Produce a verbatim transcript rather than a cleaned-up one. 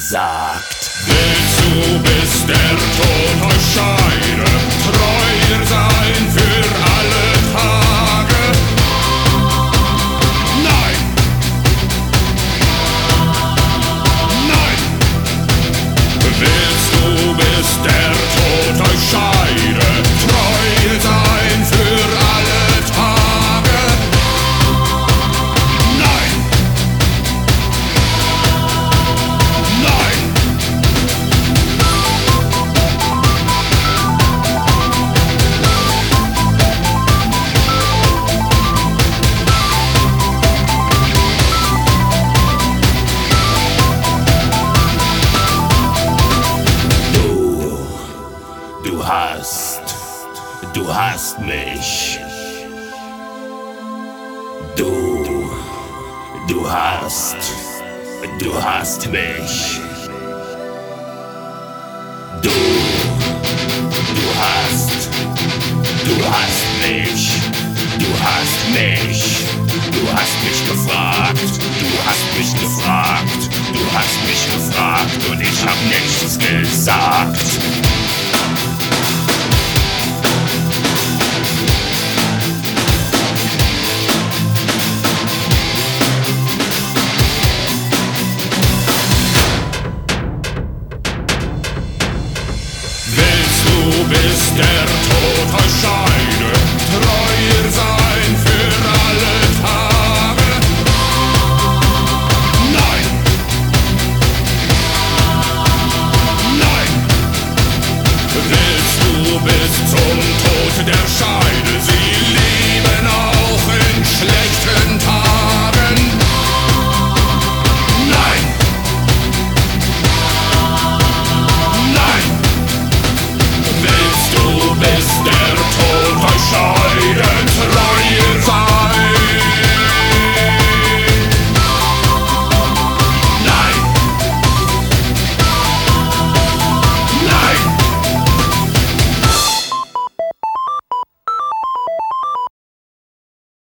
gesagt. Willst du, bis der Tod euch scheide, treu sein für alle Tage? Nein! Nein! Willst du, bis der Tod euch scheide, treu sein für alle Tage? Nein! Nein! Du hast, du hast mich. Du, du hast, du hast mich. Du, du hast, du hast mich. Du hast mich. Du hast mich gefragt. Du hast mich gefragt. Du hast mich gefragt und ich hab nichts gesagt. Bis der Tod euch scheide, treu